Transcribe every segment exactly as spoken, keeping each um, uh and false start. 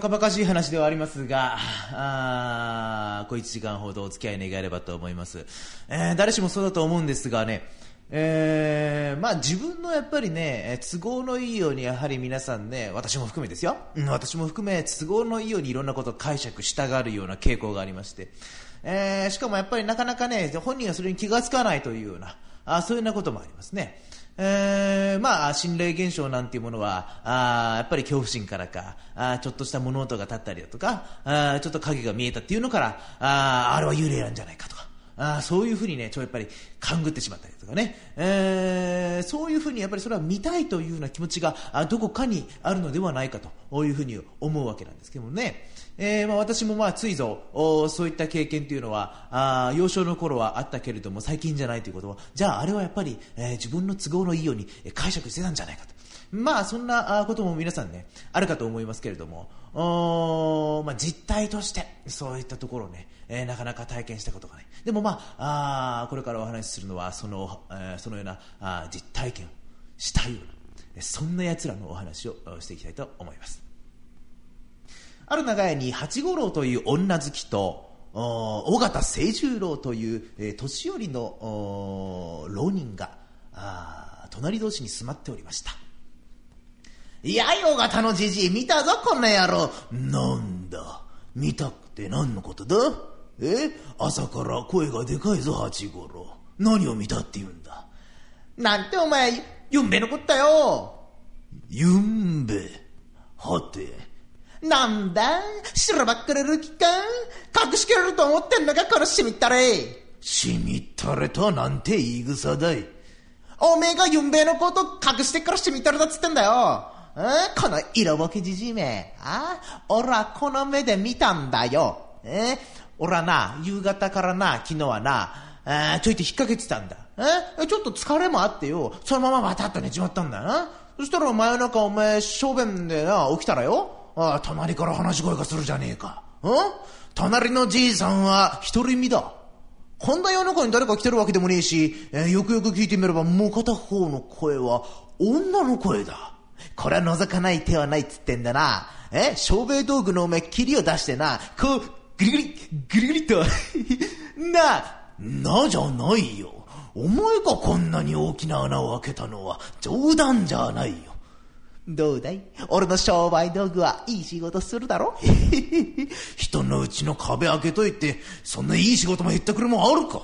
かばかしい話ではありますが、あこういちじかんほどお付き合い願えればと思います。えー、誰しもそうだと思うんですがね、えー、まあ自分のやっぱりね都合のいいようにやはり皆さんね、私も含めですよ、うん、私も含め都合のいいようにいろんなことを解釈したがるような傾向がありまして、えー、しかもやっぱりなかなかね本人がそれに気がつかないというようなあそういうようなこともありますね。えー、まあ心霊現象なんていうものはあやっぱり恐怖心からかあちょっとした物音が立ったりだとかあちょっと影が見えたっていうのからああれは幽霊なんじゃないかとかあそういうふうにねちょっとやっぱり勘ぐってしまったりとかね、えー、そういうふうにやっぱりそれは見たいというような気持ちがあどこかにあるのではないかというふうに思うわけなんですけどもね。えーまあ、私もまあついぞそういった経験というのはあ幼少の頃はあったけれども最近じゃないということは、じゃああれはやっぱり、えー、自分の都合のいいように解釈してたんじゃないかと、まあそんなことも皆さんねあるかと思いますけれども、お、まあ、実態としてそういったところをね、えー、なかなか体験したことがない。でもまあ、あこれからお話しするのはその、えー、そのようなあ実体験をしたようなそんな奴らのお話をしていきたいと思います。ある長屋に八五郎という女好きと尾形清十郎という、えー、年寄りの浪人があ隣同士に住まっておりました。いやい尾形のじじい見たぞこの野郎。なんだ見たって何のことだ。え朝から声がでかいぞ八五郎。何を見たって言うんだ。なんてお前ゆんべのこったよ。ゆんべはてなんだしらばっくれる気か。隠しきれると思ってんのかこのしみったれ。しみったれとなんて言い草だい。おめえがゆんべいのこと隠してからしみったれだっつってんだよ。えこの色ぼけじじいめ。あおらこの目で見たんだよ。えおらな夕方からな昨日はなあちょいと引っ掛けてたんだ。えちょっと疲れもあってよそのままバタッと寝ちまったんだよな。そしたら真夜中お前小便でな起きたらよああ隣から話し声がするじゃねえか。ん隣のじいさんは独り身だ。こんな夜中に誰か来てるわけでもねえし、えー、よくよく聞いてみればもう片方の声は女の声だ。これは覗かない手はないっつってんだな。え小便道具のお前切りを出してなこうグリグリグリグリとななじゃないよ。お前がこんなに大きな穴を開けたのは冗談じゃないよ。どうだい俺の商売道具はいい仕事するだろ人のうちの壁開けといてそんないい仕事も言ってくるもんあるか。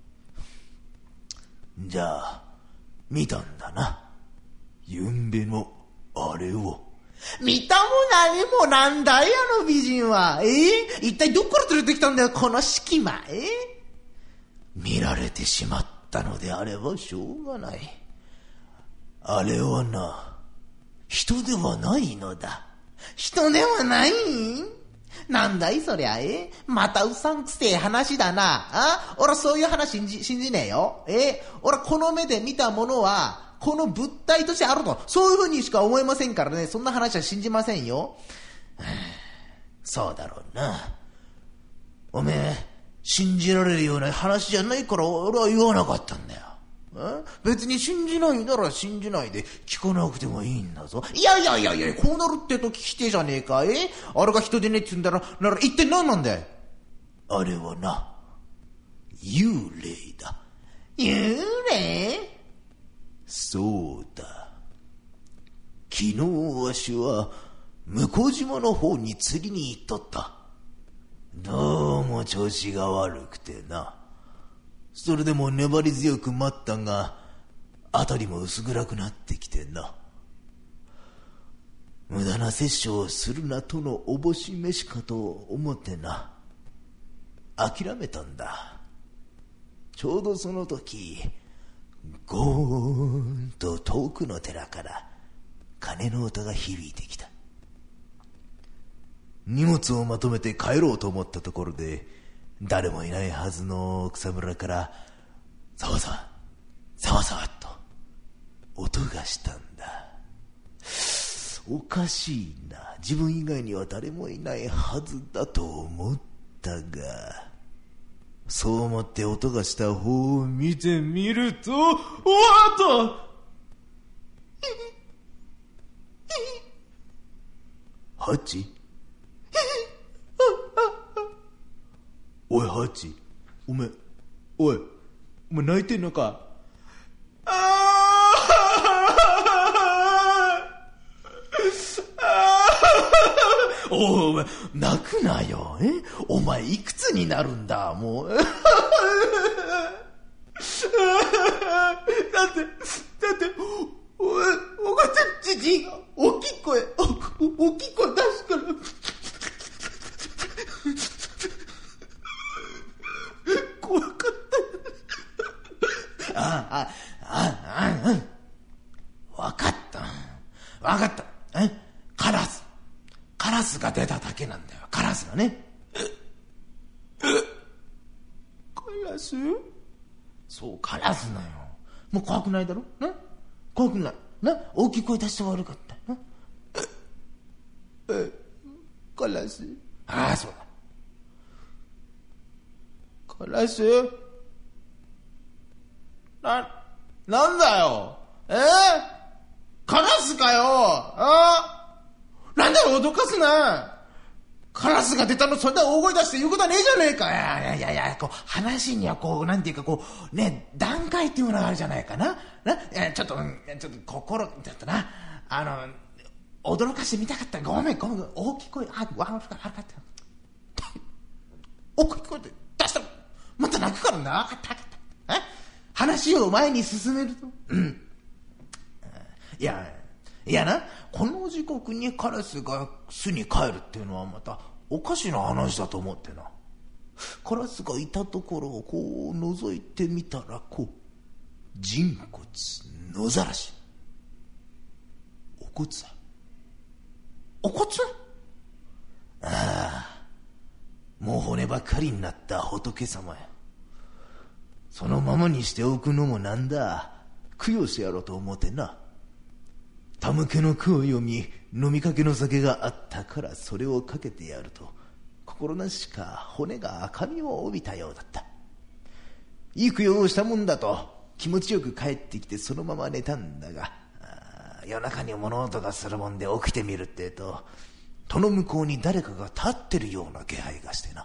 じゃあ見たんだなゆんべのあれを。見たも何もなんだいあの美人は。えー、一体どっから連れてきたんだよこの隙間。えー、見られてしまったのであればしょうがない。あれはな人ではないのだ。人ではないなんだいそりゃ。えまたうさんくせえ話だな。あ俺そういう話信じ、信じねえよ。え俺この目で見たものはこの物体としてあるとそういうふうにしか思えませんからね。そんな話は信じませんよ。そうだろうな。おめえ信じられるような話じゃないから俺は言わなかったんだよ。別に信じないなら信じないで聞かなくてもいいんだぞ。いやいやいやいやこうなるってと聞きてえじゃねえか。えあれが人でねえって言うんだらなら一体何なんだい。あれはな幽霊だ。幽霊そうだ。昨日わしは向島の方に釣りに行っとった。どうも調子が悪くてな。それでも粘り強く待ったが辺りも薄暗くなってきてな。無駄な殺生をするなとのおぼし飯かと思ってな諦めたんだ。ちょうどその時ゴーンと遠くの寺から鐘の音が響いてきた。荷物をまとめて帰ろうと思ったところで誰もいないはずの草むらからざわざわざわざわと音がしたんだ。おかしいな。自分以外には誰もいないはずだと思ったがそう思って音がした方を見てみるとおわっとハチおいハチ、お前おいお前泣いてんのか。ああおい泣くなよ。えお前いくつになるんだもう。だってだっておお母ちゃんじじが大きい声お大きい声出すから怖かった。あああああわかったわかった。えカラスカラスが出ただけなんだよ。カラスがね。カラス？そうカラスだよ。もう怖くないだろな。怖くないな。大きい声出して悪かったな。えカラス。ああそうだカラスな、なんだよえー、カラスかよあなんだろ脅かすな。カラスが出たのそんな大声出して言うことはねえじゃねえか。いやいやいやこう話にはこうなんていうかこうね段階っていうものがあるじゃないかな。ないやちょっとちょっと心ちょっとなあの驚かしてみたかった。ごめんごめん大きい声あわ悪かった大きい声で出したらまた泣くからな。分かった分かったえ話を前に進めるとうんいやいやなこの時刻にカラスが巣に帰るっていうのはまたおかしな話だと思ってな。カラスがいたところをこう覗いてみたらこう人骨野ざらしお骨だお骨ああもう骨ばっかりになった仏様や。そのままにしておくのもなんだ供養してやろうと思ってな。たむけの句を読み飲みかけの酒があったからそれをかけてやると心なしか骨が赤みを帯びたようだった。いい供養をしたもんだと気持ちよく帰ってきてそのまま寝たんだが夜中に物音がするもんで起きてみるってえと戸の向こうに誰かが立ってるような気配がしてな。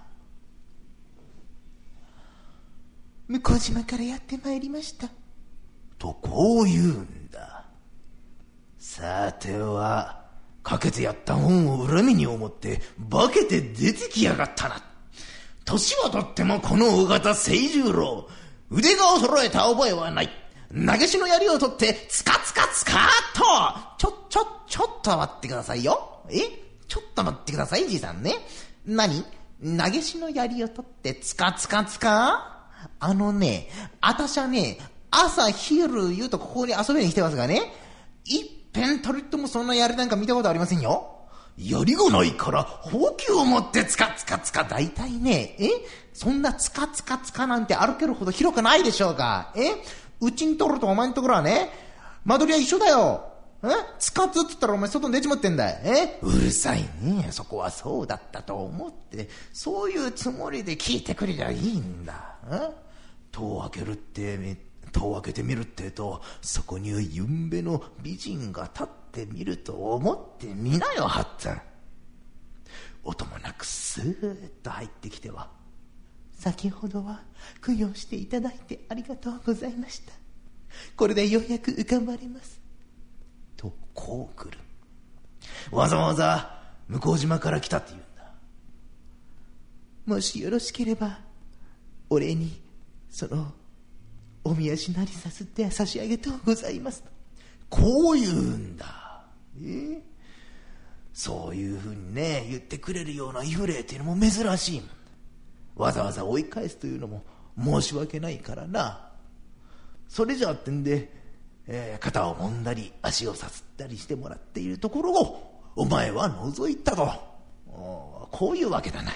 向島からやってまいりましたとこう言うんだ。さてはかけてやった本を恨みに思って化けて出てきやがったな。年はとってもこの大型清十郎腕が衰えた覚えはない。投げしの槍を取ってつかつかつかーっとちょちょちょっと待ってくださいよ。えちょっと待ってくださいじいさんね。何投げしの槍を取ってつかつかつかあのねあたしゃね朝昼夕とここに遊びに来てますがね一遍たりともそんな槍なんか見たことありませんよ。槍がないからほうきを持ってつかつかつか大体ねえそんなつかつかつかなんて歩けるほど広くないでしょうか。えうちにとるとお前のところはね間取りは一緒だよ。えつかつっつったらお前外に出ちまってんだい。えうるさいねそこはそうだったと思ってそういうつもりで聞いてくれりゃいいんだ。え戸を開けるって戸を開けてみるってとそこにはゆんべの美人が立ってみると思ってみなよはっつん。音もなくスーッと入ってきては先ほどは供養していただいてありがとうございました。これでようやく浮かばれますとこう来る。わざわざ向島から来たって言うんだ。もしよろしければお礼にそのおみ足なりさすって差し上げとうございますとこう言うんだ。えそういうふうにね言ってくれるような幽霊っていうのも珍しいもんだ。わざわざ追い返すというのも申し訳ないからな。それじゃあってんで、えー、肩を揉んだり足をさすったりしてもらっているところをお前は覗いたとこういうわけだな。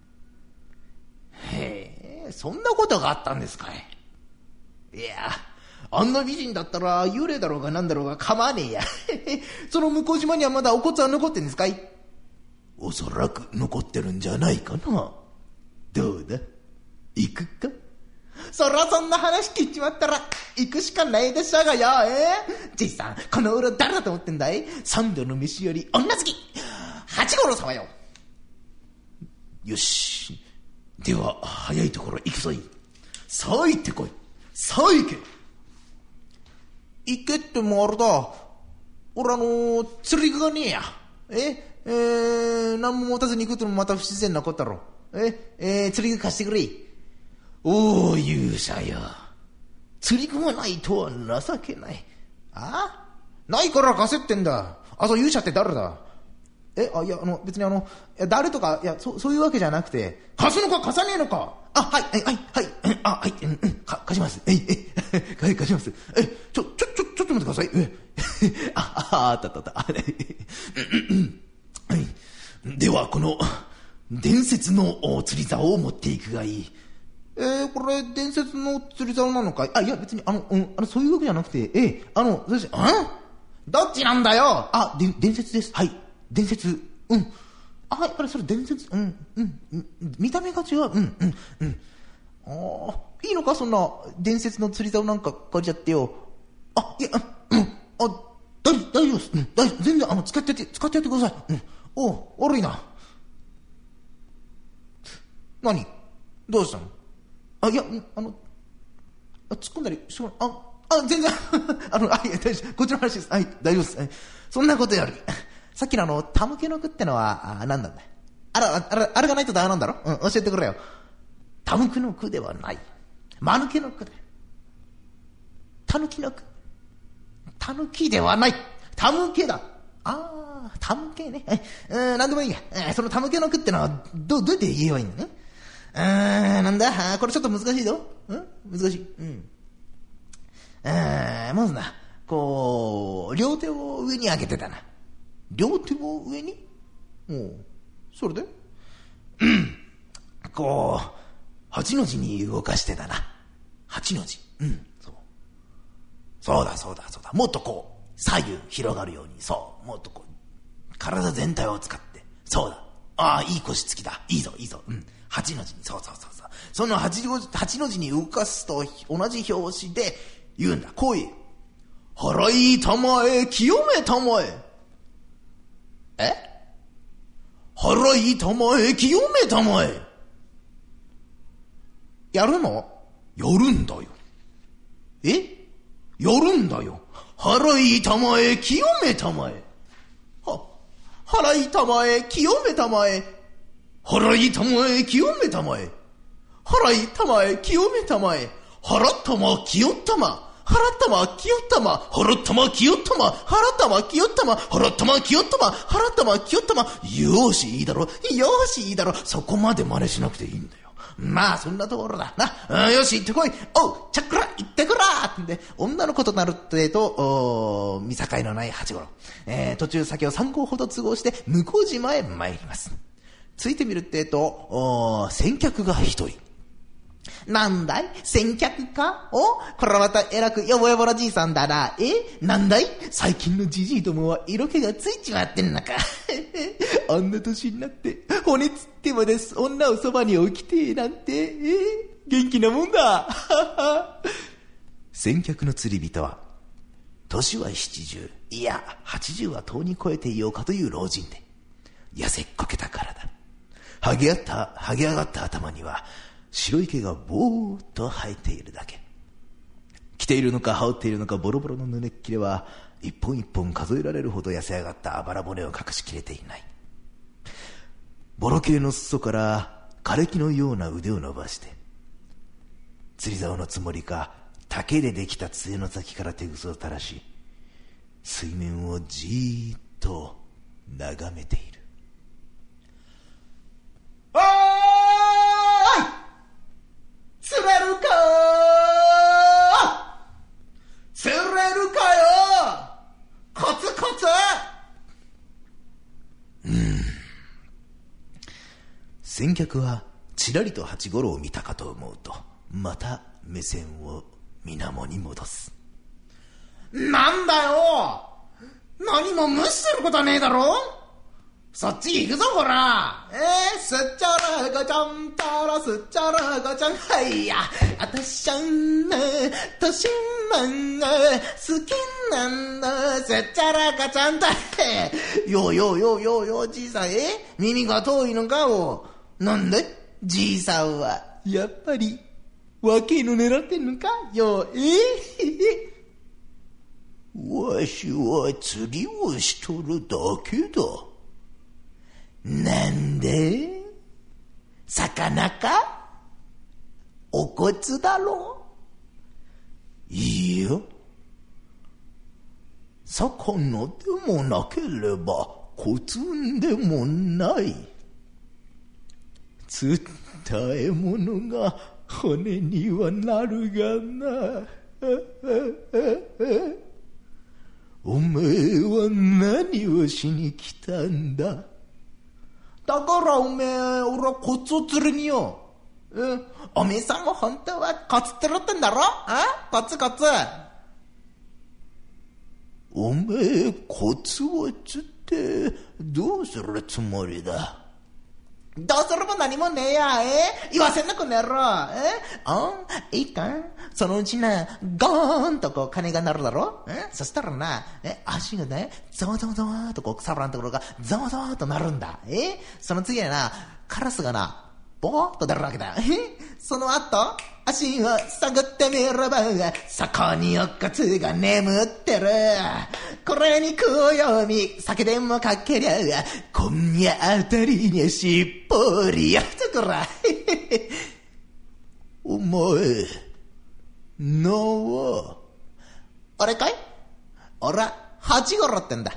へえそんなことがあったんですかい。いやあんな美人だったら幽霊だろうがなんだろうが構わねえやその向島にはまだお骨は残ってんですかい。おそらく残ってるんじゃないかな。どうだ行くか。そらそんな話聞いちまったら行くしかないでしょうがよ。えー、じいさんこの裏誰だと思ってんだい。三度の飯より女好き八五郎様よ。よしでは早いところ行くぞい。さあ行ってこい。さあ行け。行けってもあれだ、俺あのー、釣り具がねえや。ええー、何も持たずに行くってのもまた不自然なことだろ。ええー、釣り具貸してくれ。おお勇者よ、釣り具がないとは情けない。あないから貸せってんだ。あ、そう勇者って誰だ。え、あ、いや、あの、別にあの、いや誰とか、いや、そ、そういうわけじゃなくて、貸すのか貸さねえのか。あ、はい、はい、はい、はい、あ、はい、うん、うん、か、貸します。えい、え、はい、貸します。え、ちょ、ちょ、ちょ、ちょっと待ってください。え、あ、あ、あったあったあった。はい。では、この、伝説の釣り竿を持っていくがいい。えー、これ、伝説の釣り竿なのかい。あ、いや、別に、あの、うん、あの、そういうわけじゃなくて、えー、あの、どうし、あどっちなんだよ。あ、で、伝説です。はい。伝説、うん。あ、やっぱりそれ伝説、うん、うん、うん、見た目が違う、うん、うん、うん。ああ、いいのか、そんな伝説の釣り竿なんか借りちゃってよ。あ、いや、うん、あ、大、大丈夫です。うん、大丈夫、全然、あの、使ってやって、使ってやってください。うん。おう、悪いな。何どうしたの。あ、いや、あの、あ、突っ込んだりしょ、あ、あ、全然、あの、あ、いや、大丈夫、こっちの話です。はい、大丈夫です。はい、そんなことより、さっきのあの、たむけの句ってのは、あ、何なんだ。あら、あれ、あれがないとダメなんだろ。うん、教えてくれよ。たむけの句ではない。まぬけの句だ。たぬきの句。たぬきではない。たむけだ。ああ、たむけね。うん、なんでもいいや。そのたむけの句ってのは、ど、どうやって言えばいいんだね。うーん、なんだ、これちょっと難しいぞ。うん難しい。うん。まずな、こう、両手を上に上げてたな。両手を上におう、それでうん。こう、八の字に動かしてたな。八の字。うん、そう。そうだ、そうだ、そうだ。もっとこう、左右広がるように、そう。もっとこう、体全体を使って。そうだ。ああ、いい腰つきだ。いいぞ、いいぞ。うん。八の字に、そうそうそうそう。その八の字、八の字に動かすと同じ拍子で言うんだ。こういう。払いたまえ、清めたまえ。え払いたまえ、清めたまえ。やるのやるんだよ。えやるんだよ。払いたまえ、清めたまえ。は、払いたまえ、清めたまえ。払いたまえ、清めたまえ。払いたまえ、清めたまえ。払ったま、清ったま。払ったま、清ったま。払ったま、清ったま。払ったま、清ったま。払ったま、清ったま。払ったま、清ったま。よーし、いいだろ。よーし、いいだろ。そこまで真似しなくていいんだよ。まあ、そんなところだな。よし、行ってこい。おう、ちゃっくら、行ってくらってんで、女の子となるってと、お見境のない八五郎。えー、途中先を三号ほど都合して、向島へ参ります。ついてみるってと、お先客が一人。なんだい先客かおこれはまたえらくよぼよぼのじいさんだな。えなんだい最近のじじいどもは色気がついちまってんのか。あんな年になって、骨つってまで女をそばに置きてえなんて、え元気なもんだ。先客の釣り人は、年は七十、いや八十はとうに超えていようかという老人で、痩せっこけたからだ。はげあった、はげ上がった頭には、白い毛がぼーっと生えているだけ。着ているのか羽織っているのかボロボロのぬれっきれは一本一本数えられるほど痩せ上がったあばら骨を隠しきれていない。ボロ系の裾から枯れ木のような腕を伸ばして、釣り竿のつもりか竹でできた杖の先から手ぐすを垂らし、水面をじーっと眺めている。おーい釣れるか釣れるかよコツコツ。うん先客はちらりと八五郎を見たかと思うと、また目線を水面に戻す。なんだよ何も無視することはねえだろ。そっち行くぞほら。えー、すっちゃらがちゃんたらすっちゃらがちゃん。はいやあたしゃんねとしまんね好きなんだすっちゃらがちゃんだ。よよよよよじいさん、え耳が遠いのかお。なんでじいさんはやっぱり若いの狙ってんのかよ。えー、わしは釣りをしとるだけだ。 なんで？魚か？お骨だろ？ いや、魚でもなければ骨でもない。釣った獲物が骨にはなるがな。おめえは何をしに来たんだ？ だからおめえ、俺はコツを釣りによ。うん、おめえさんも本当はコツ釣るってんだろ？あ？コツコツ。 おめえコツを釣ってどうするつもりだ？ どうすれば何もねえや、え言わせんなこの野郎。えあいいか？そのうちな、ゴーンとこう金が鳴るだろ？えそしたらな、え足がね、ゾワゾワゾワーとこう草むらのところがゾワゾワーとなるんだ。えその次はな、カラスがな、ボーっと出るわけだ。えその後、足を探ってみれば、そこにお骨が眠ってる。これに食うように酒でもかけりゃ、今夜あたりにしっぽりやったから。 お前、名は？ 俺かい？俺は八五郎ってんだ。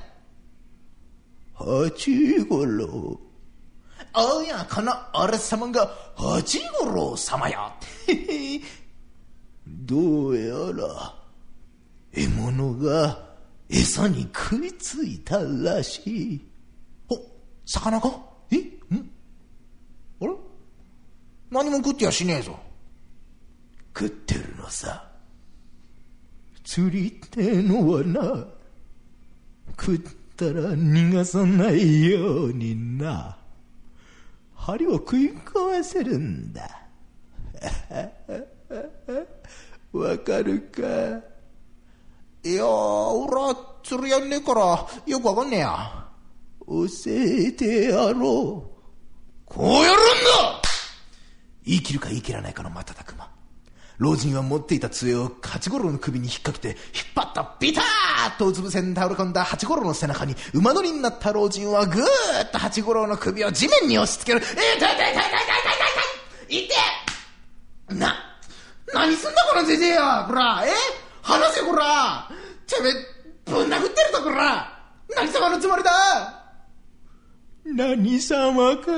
八五郎？ おや、この俺様が八五郎様よ。 どうやら獲物が餌に食いついたらしい。 お、魚か？え？ん？あれ？何も食ってやしねえぞ。 食ってるのさ。釣りってのはな、食ったら逃がさないようにな、針を食い込ませるんだ。わかるか？ いやー、俺は釣りやんねえからよくわかんねえや。 教えてやろう。 こうやるんだ！ 言い切るか言い切らないかの瞬く間、老人は持っていた杖を八五郎の首に引っ掛けて、 引っ張ったビターッとうつ伏せに倒れ込んだ八五郎の背中に馬乗りになった老人はぐーっと八五郎の首を地面に押し付ける。えー、痛い痛い痛い痛い痛い痛い痛い痛いな、何すんだこのじじいよ、こら、え離せこら、てめえぶん殴ってるぞこら、何様のつもりだ？ 何様か？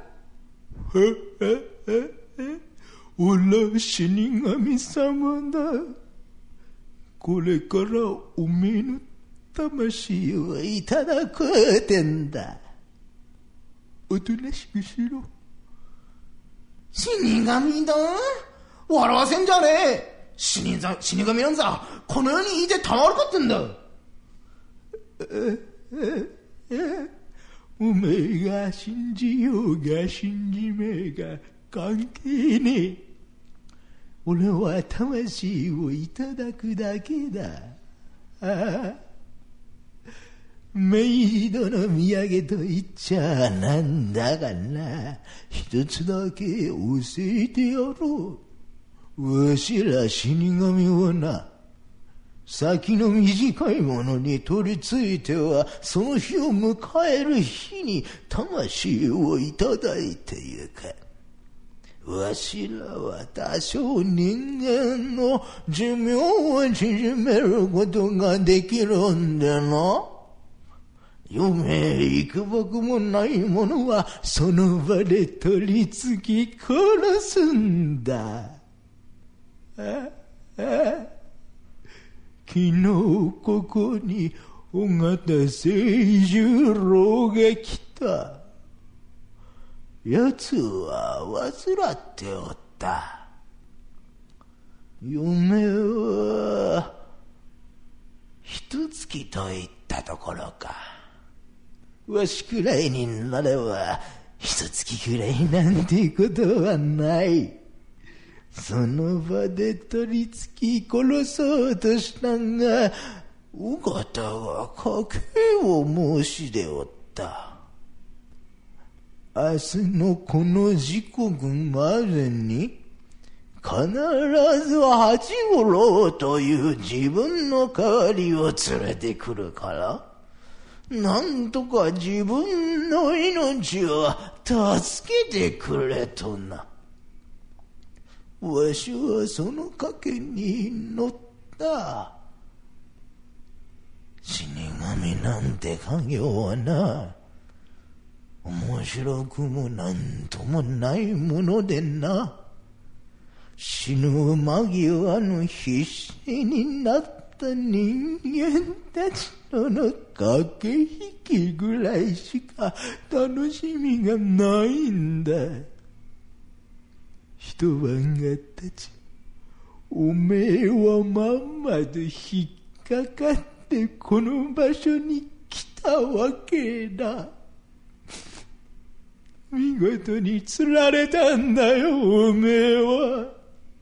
おら死神様だ。これからおめえの魂をいただくってんだ。おとなしくしろ。 死神だ？笑わせんじゃねえ。死神死神なんざこの世にいてたまるかってんだ。 おめえが信じようが信じめえが関係ねえ。俺は魂をいただくだけだ。ああ、メイドの土産と言っちゃなんだがな、一つだけ教えてやろう。わしら死神はな、先の短いものに取り付いてはその日を迎える日に魂をいただいてゆく。わしらは多少人間の寿命を縮めることができるんでな。夢いくばくもないものはその場で取り付き殺すんだ。ああ、昨日ここに尾形清十郎が来た。奴は患っておった。嫁は一月と言ったところか。わしくらいになれば一月くらいなんてことはない。その場で取り付き殺そうとしたが、尾形が賭けを申し出おった。 明日のこの時刻までに必ず八五郎という自分の代わりを連れてくるから、なんとか自分の命を助けてくれとな。わしはその賭けに乗った。死神なんて家業はな、面白くもなんともないものでな、死ぬ間際の必死になった人間たちとの駆け引きぐらいしか楽しみがないんだ。一晩が経ち、おめえはまんまと引っかかってこの場所に来たわけだ。見事に釣られたんだよ、おめえは。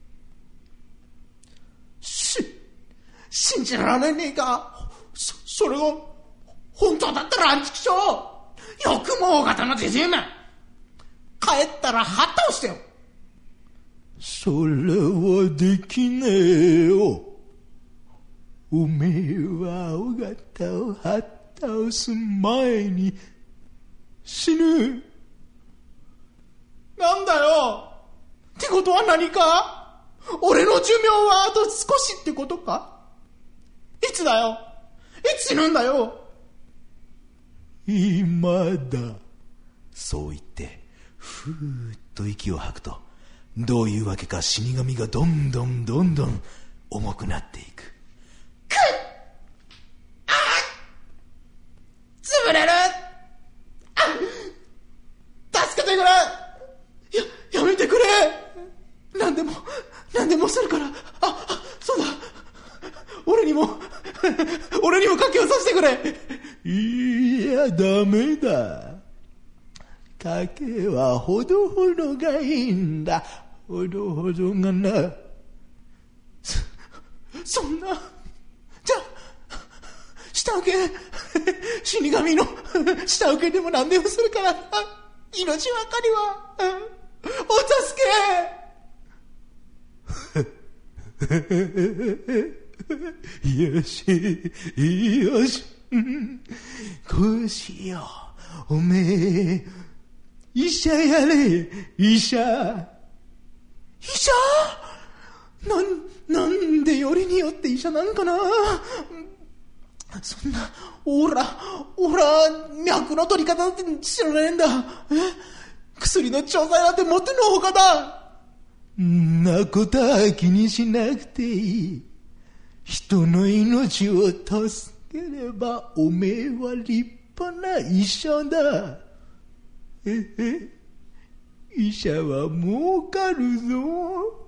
し、信じられねえか。そ、それが本当だったらアンチキショー。よくも大型のじじいめ。帰ったらハッタをしてよ。 それはできねえよ。おめえは尾形をはったおす前に死ぬ。 なんだよ。ってことは何か？俺の寿命はあと少しってことか？いつだよ。いつ死ぬんだよ。 今だ。そう言ってふーっと息を吐くと、どういうわけか死神がどんどんどんどん重くなっていく。 くっ、あっ、潰れる。あっ、助けてくれ。や、やめてくれ。何でも何でもするから。あ、あ、そうだ、俺にも俺にも賭けをさせてくれ。 いや、ダメだ。賭けはほどほどがいいんだ。ほどほどがな。 そ、そんな。じゃあ下請け、死神の下請けでも何でもするから、命ばかりはお助け。よしよし、こうしよう。おめえ医者やれ、医者。 医者？なん、なんでよりによって医者なんかな。そんな、オラ、オラ、脈の取り方って知らないんだ。え？薬の調剤なんて持ってのほかだ。 んなことは気にしなくていい。人の命を助ければおめえは立派な医者だ。ええ、医者は儲かるぞ。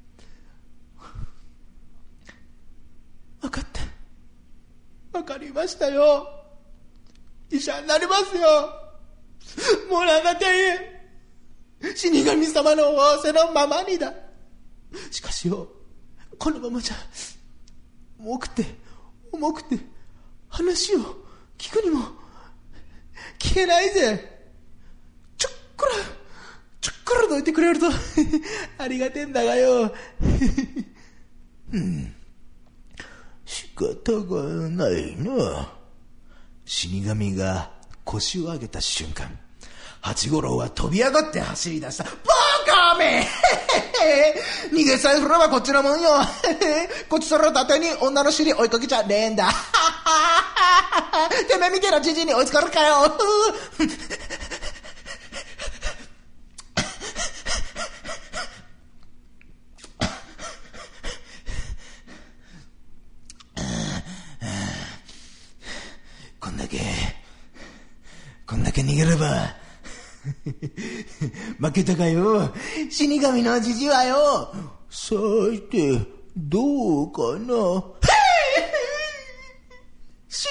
分かった。分かりましたよ。医者になりますよ。もうなんだっていい。死神様の仰せのままにだ。しかしよ、このままじゃ重くて重くて話を聞くにも聞けないぜ。ちょっくらちょっくらどいてくれるとありがてんだがよ。 うん、仕方がないな。死神が腰を上げた瞬間、八五郎は飛び上がって走り出した。バカめ逃げさえすればこっちのもんよ。こっちそれを盾に女の尻追いかけちゃねえんだ。てめえみてえなじじいに追いつかるかよ。こんだけこんだけ逃げれば負けたかよ、死神のじじはよ。さてどうかな。 死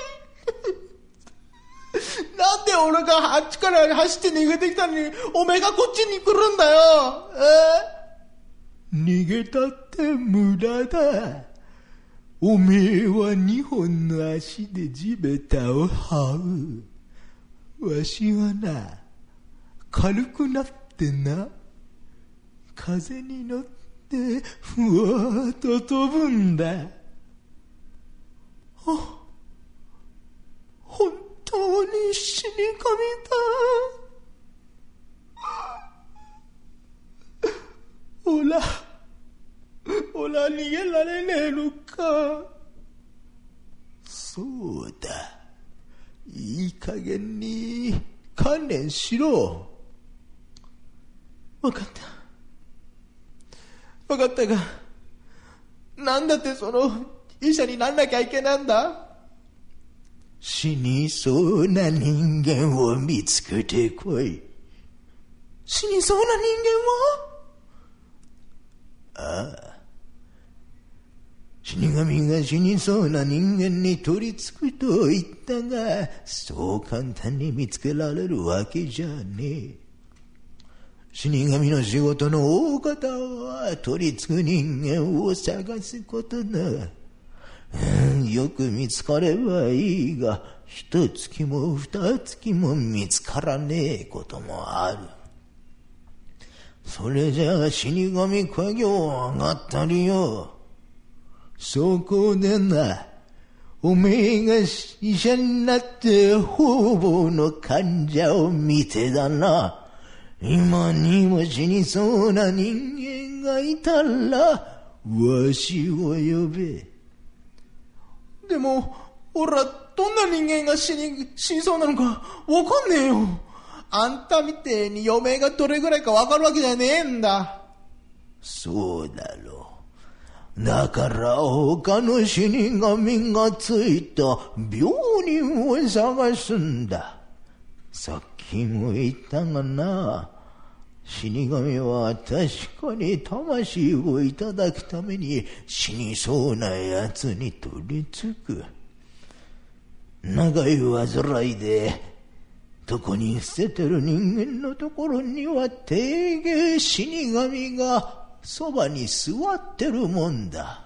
神なんで俺があっちから走って逃げてきたのにおめえがこっちに来るんだよ。 え逃げたって無駄だ。おめえは二本の足で地べたを這う。わしはな、 軽くなってな、風に乗ってふわーっと飛ぶんだ。あ、本当に死神だ。おら、おら逃げられねえのか。そうだ、いい加減に観念しろ。わかった、わかったが、なんだってその医者になんなきゃいけないんだ。死にそうな人間を見つけてこい。死にそうな人間を？ああ、死神が死にそうな人間に取り付くと言ったが、そう簡単に見つけられるわけじゃねえ。死神の仕事の大方は取り付く人間を探すことだ。よく見つかればいいが、一月も二月も見つからねえこともある。それじゃあ死神家業上がったりよ。そこでな、おめえが医者になって方々の患者を見てだな、今にも死にそうな人間がいたら、わしを呼べ。でも、俺はどんな人間が死に、死にそうなのかわかんねえよ。あんたみてえに余命がどれぐらいかわかるわけじゃねえんだ。そうだろう。だから他の死神がついた病人を探すんだ。さっきも言ったがな、死神は確かに魂をいただくために死にそうな奴に取り付く。長い患いで床に捨ててる人間のところには定芸死神がそばに座ってるもんだ。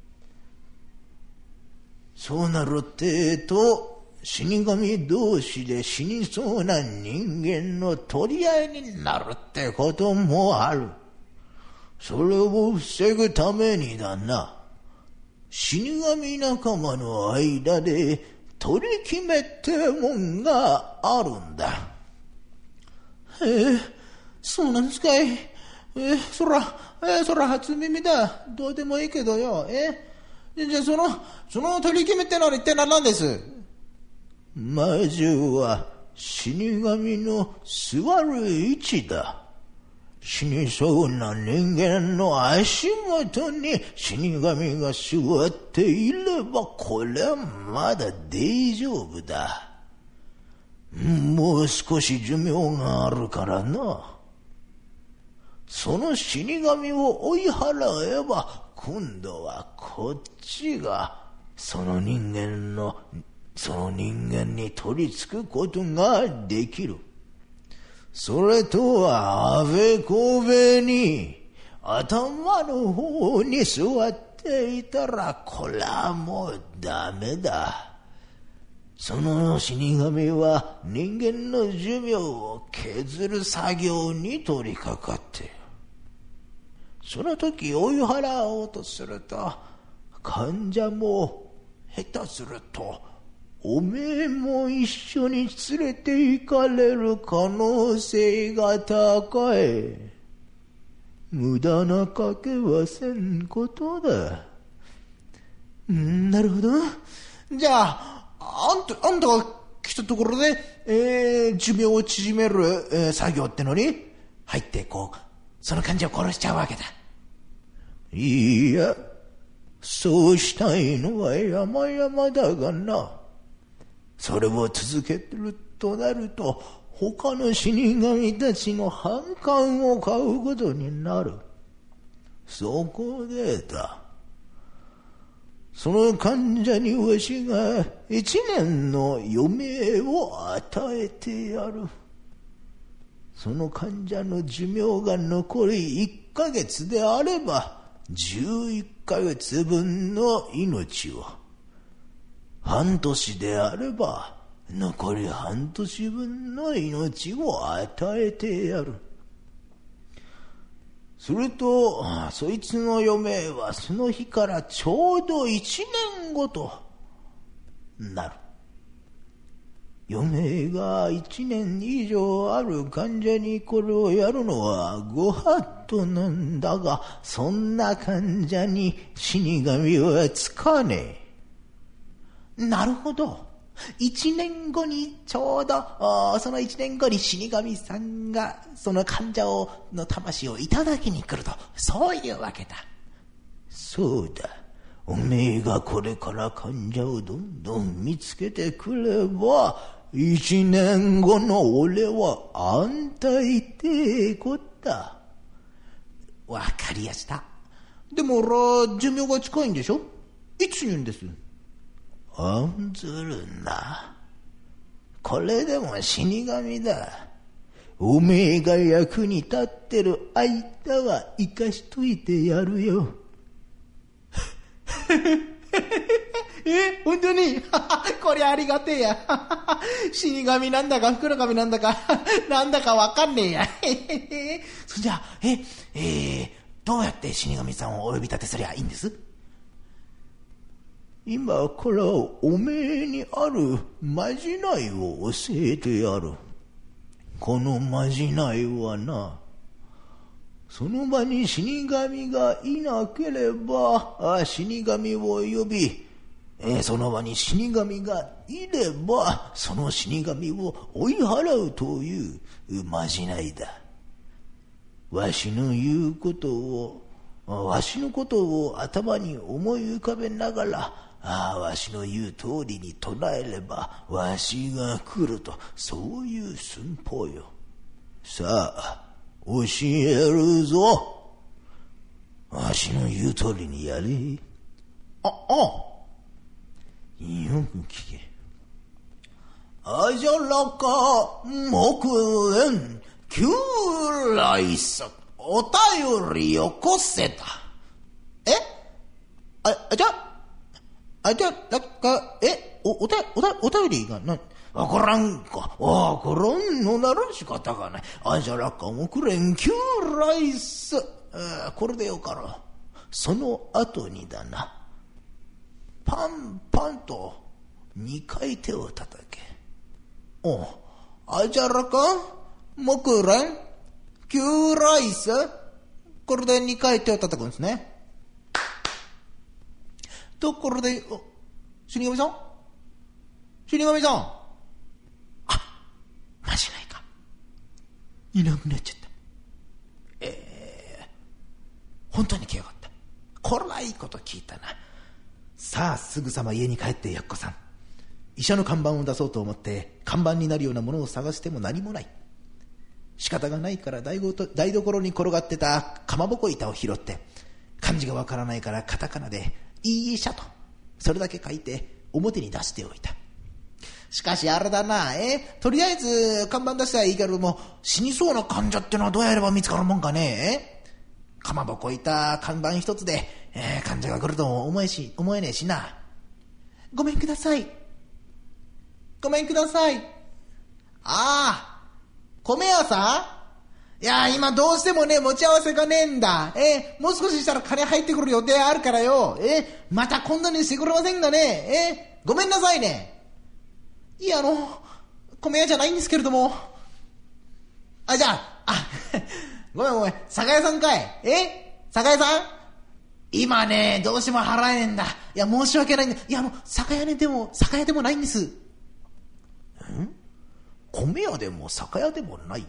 そうなるってと、死神同士で死にそうな人間の取り合いになるってこともある。それを防ぐためにだな、死神仲間の間で取り決めってもんがあるんだ。へえ、そうなんですかい。えー、そら、えー、そら初耳だ。どうでもいいけどよ。えー、じゃあその、その取り決めってのは一体何なんです？まずは死神の座る位置だ。死にそうな人間の足元に死神が座っていれば、これはまだ大丈夫だ。もう少し寿命があるからな。その死神を追い払えば、今度はこっちがその人間のその人間に取り付くことができる。それとはあべこべに頭の方に座っていたら、これはもうダメだ。その死神は人間の寿命を削る作業に取り掛かっている。その時追い払おうとすると、患者も下手するとおめえも一緒に連れて行かれる可能性が高い。無駄な賭けはせんことだ。なるほど。じゃあ、あんた、あんたが来たところで、えー、寿命を縮める、えー、作業ってのに入ってこう、その患者を殺しちゃうわけだ。いや、そうしたいのは山々だがな。それを続けてるとなると、他の死神たちの反感を買うことになる。そこでだ、その患者にわしが一年の余命を与えてやる。その患者の寿命が残りいっかげつであれば、じゅういっかげつぶんの命を、半年であれば残り半年分の命を与えてやる。すると、そいつの余命はその日からちょうど一年後となる。余命が一年以上ある患者にこれをやるのはご法度なんだが、そんな患者に死神はつかねえ。なるほど。一年後にちょうど、その一年後に死神さんがその患者をの魂をいただきに来ると、そういうわけだ。そうだ。おめえがこれから患者をどんどん見つけてくれば、一年後の俺は安泰ってこった。わかりやした。でも俺は寿命が近いんでしょ？いつ言うんです？案ずるな。これでも死神だ。おめえが役に立ってる間は生かしといてやるよ。え、本当にこりゃありがてえや。死神なんだか袋神なんだかなんだかわかんねえや。そんじゃあ、え、えー、どうやって死神さんをお呼び立てすりゃいいんです？今からおめえにあるまじないを教えてやる。このまじないはな、その場に死神がいなければ死神を呼び、えー、その場に死神がいればその死神を追い払うというまじないだ。わしの言うことをわしのことを頭に思い浮かべながら、ああ、わしの言う通りに唱えればわしが来ると、そういう寸法よ。さあ教えるぞ。わしの言う通りにやれ。あ、あよく聞け。あじゃらか木蓮旧来さお便りよこせた。えあ、じゃあ、じゃあ、なんか、え、お、おた、おた、お便りが、な、わからんか。わからんのなら仕方がない。あじゃらかもくれん、旧来す。これでよかろう。その後にだな。パンパンと二回手を叩け。おあじゃらかもくれん、旧来す。これで二回手を叩くんですね。ところで、死神さん死神さんあ、間違いか。いなくなっちゃった。えー、本当に来やがった。これはいいこと聞いたな。さあ、すぐさま家に帰ってやっこさん。医者の看板を出そうと思って、看板になるようなものを探しても何もない。仕方がないから台所に転がってたかまぼこ板を拾って、漢字がわからないからカタカナで、いい医者とそれだけ書いて表に出しておいた。しかしあれだな、えとりあえず看板出したらいいけれども、死にそうな患者ってのはどうやれば見つかるもんかね。えかまぼこ板看板一つで、えー、患者が来ると思えし思えねえしな。ごめんくださいごめんください。ああ、米屋さん、いや今どうしてもね持ち合わせがねえんだ。えー、もう少ししたら金入ってくる予定あるからよ。えー、また今度にしてくれませんかね。えー、ごめんなさいね。いやあの米屋じゃないんですけれども。あじゃああごめんごめん、酒屋さんかい。え酒屋さん、今ねどうしても払えねえんだ。いや申し訳ないんだ。いやあの酒屋でも酒屋でもないんです。ん米屋でも酒屋でもない。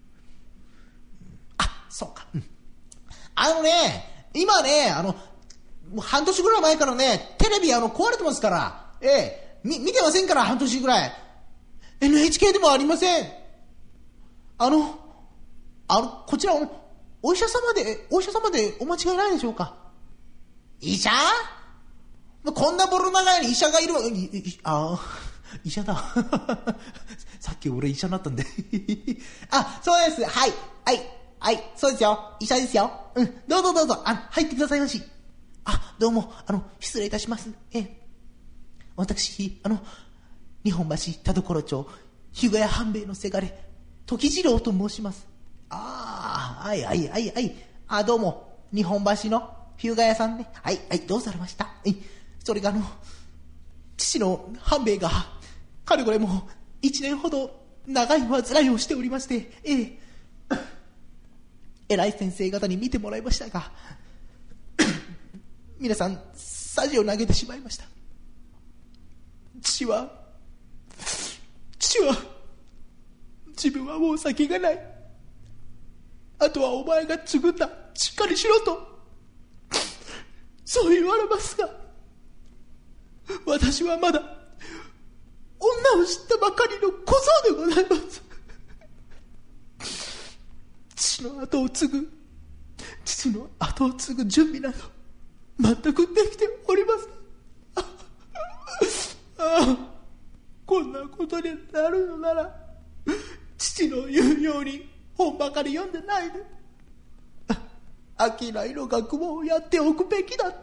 そうか、うん、あのね今ねあのもう半年ぐらい前からねテレビあの壊れてますから、ええみ見てませんから。半年ぐらい エヌエイチケー でもありません。あのあのこちらお医者様でお医者様でお間違いないでしょうか。医者？こんなボロ長いに医者がいるわ。あ医者ださっき俺医者になったんであそうです、はいはいはい、そうですよ。医者ですよ。うん、どうぞどうぞ。あ、入ってくださいまし。あ、どうも、あの、失礼いたします。ええ。私、あの、 日本橋田所町日ヶ谷半兵衛のせがれ時次郎と申します。ああ、はいはいはいはい。あ、どうも日本橋の日ヶ谷さんね。はいはい、どうされました。はい、それがあの父の半兵衛がかれこれもう一年ほど長い患いをしておりまして、ええ、偉い先生方に見てもらいましたが皆さんさじを投げてしまいました。父は父は自分はもう先がない、あとはお前が継ぐんだ、しっかりしろとそう言われますが、私はまだ女を知ったばかりの小僧でございます。父の後を継ぐ父の後を継ぐ準備など全くできておりません。ああ、こんなことになるのなら父の言うように本ばかり読んでないで商いの学問をやっておくべきだった。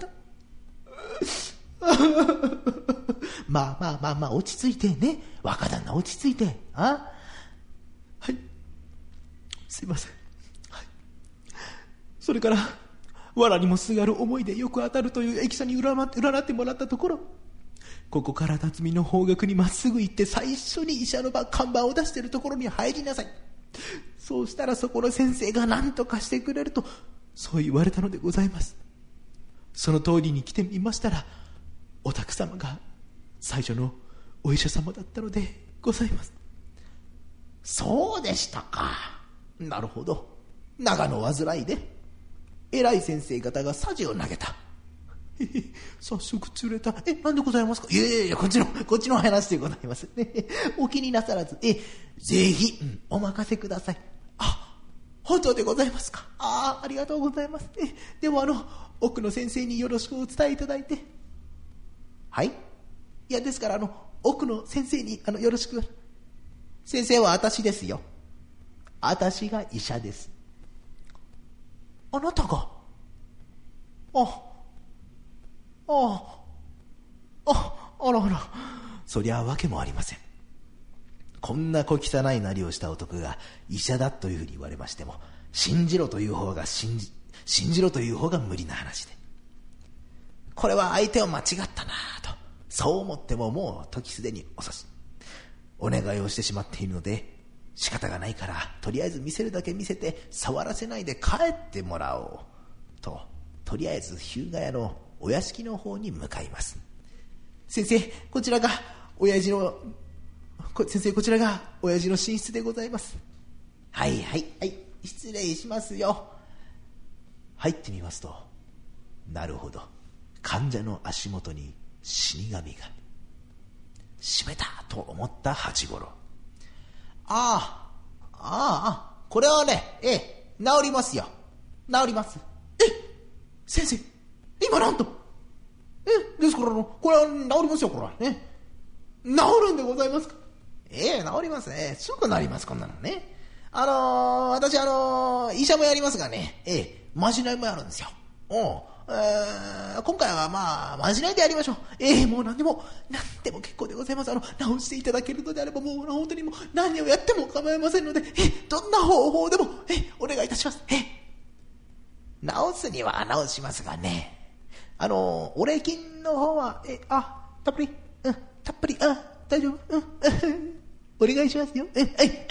まあまあまあまあ、落ち着いてね、若旦那落ち着いて。あ、はい、すいません、はい、それから藁にもすがる思いでよく当たるという駅舎に占って占ってもらったところ、ここから辰巳の方角にまっすぐ行って最初に医者の看板を出しているところに入りなさい。そうしたらそこの先生が何とかしてくれるとそう言われたのでございます。その通りに来てみましたら、お宅様が最初のお医者様だったのでございます。そうでしたか。なるほど。長の患いで偉い先生方がさじを投げた。早速釣れた。え、なんでございますか。いやいやいや、こっちのこっちの話でございますね。お気になさらず、え、ぜひ、うん、お任せください。あ、本当でございますか。ああ、ありがとうございます。え、でもあの奥の先生によろしくお伝えいただいて。はい。いや、ですからあの奥の先生にあのよろしく。先生は私ですよ。私が医者です。あなたが。あああああらあら、そりゃわけもありません。こんな小汚いなりをした男が医者だというふうに言われましても、信じろという方が信じ信じろという方が無理な話で、これは相手を間違ったなとそう思っても、もう時すでに遅し、お願いをしてしまっているので仕方がないから、とりあえず見せるだけ見せて触らせないで帰ってもらおうと、とりあえず日向屋のお屋敷の方に向かいます。先生、こちらが親父のこ先生こちらが親父の寝室でございます。はいはいはい、失礼しますよ。入ってみますと、なるほど、患者の足元に死神が。閉めたと思った八五郎、ああああ、これはね、ええ、治りますよ、治ります。え、先生今なんと、え、ですからのこれは治りますよ、これはね、治るんでございますか。ええ、治りますね、すぐ治ります、こんなのね。あのー、私あのー、医者もやりますがね、ええ、まじないもやるんですよ。おう、えー、今回はまあまじないでやりましょう。ええ、もう何でも何でも結構でございます。あの治していただけるのであれば、もう本当にもう何をやっても構いませんので、えどんな方法でもえお願いいたします。え治すには治しますがね、あのお礼金の方はえあたっぷり、うん、たっぷり、あ大丈夫、うん、お願いしますよ。えはいはいはいはい、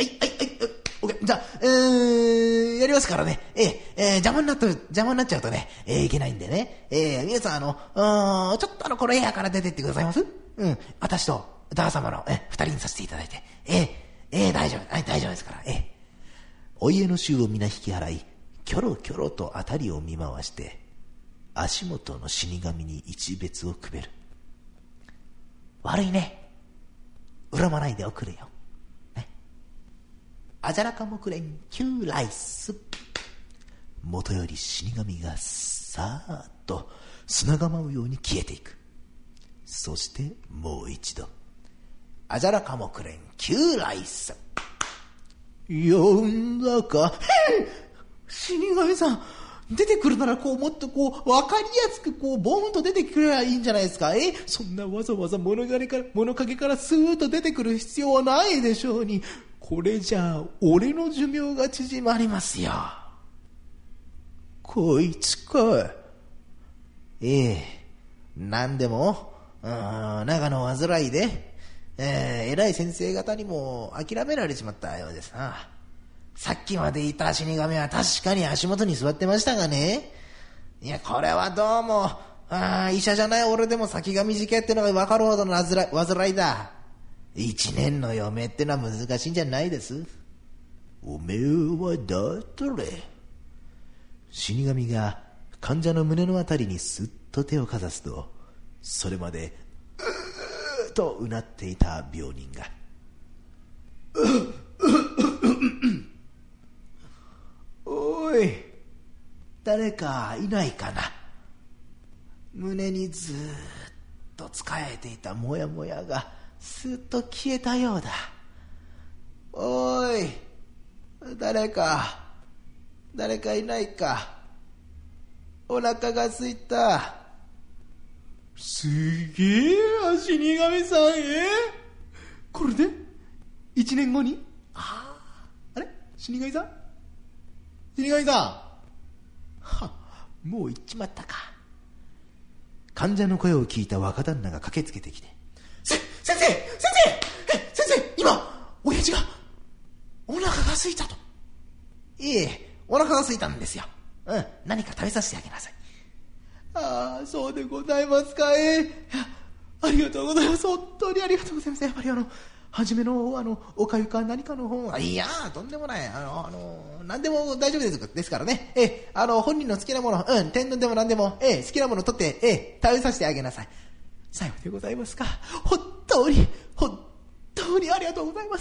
オッケー、じゃあ、えー、やりますからね。えー、えー、邪魔になった邪魔になっちゃうとね、えー、いけないんでね。えー、皆さんあのちょっとあのこの部屋から出てってくださいます。うん、私と旦様のえ二人にさせていただいて、えー、えー、大丈夫、はい、大丈夫ですから。えー、お家の衆を皆引き払い、キョロキョロとあたりを見回して、足元の死神に一別をくべる。悪いね、恨まないでおくれよ。あじゃらかもくれんキューライス。元より死神がさーっと砂が舞うように消えていく。そしてもう一度、あじゃらかもくれんキューライス。呼んだか。死神さん、 出てくるならこうもっとこう分かりやすくこうボーンと出てくればいいんじゃないですか。えそんなわざわざ物陰から物陰からスーッと出てくる必要はないでしょうに。これじゃあ俺の寿命が縮まりますよ。こいつか。ええ何でも長の患いで、えー、偉い先生方にも諦められちまったようですな。さっきまでいた死神は確かに足元に座ってましたがね。いやこれはどうもあ医者じゃない俺でも先が短いってのが分かるほどの患いだ。一年の余命ってのは難しいんじゃないです。おめえはだったれ。死神が患者の胸のあたりにすっと手をかざすと、それまでうーっとうなっていた病人がおい誰かいないかな。胸にずっとつかえていたモヤモヤがすっと消えたようだ。おい誰か誰かいないか。お腹がすいた。すげえ死神さん。えこれで一年後にああれ死神さん死神さんはもう行っちまったか。患者の声を聞いた若旦那が駆けつけてきて、せ先生先生え先生今親父がお腹が空いたと。ええお腹が空いたんですよ。うん何か食べさせてあげなさい。ああそうでございますか。ええありがとうございます。本当にありがとうございます。やっぱりあの初めのあのおかゆか何かの本。いやとんでもない。あのあの何でも大丈夫ですですからね。ええあの本人の好きなもの、うん天丼でも何でもええ好きなもの取ってええ食べさせてあげなさい。さようでございますか。本当に本当にありがとうございます。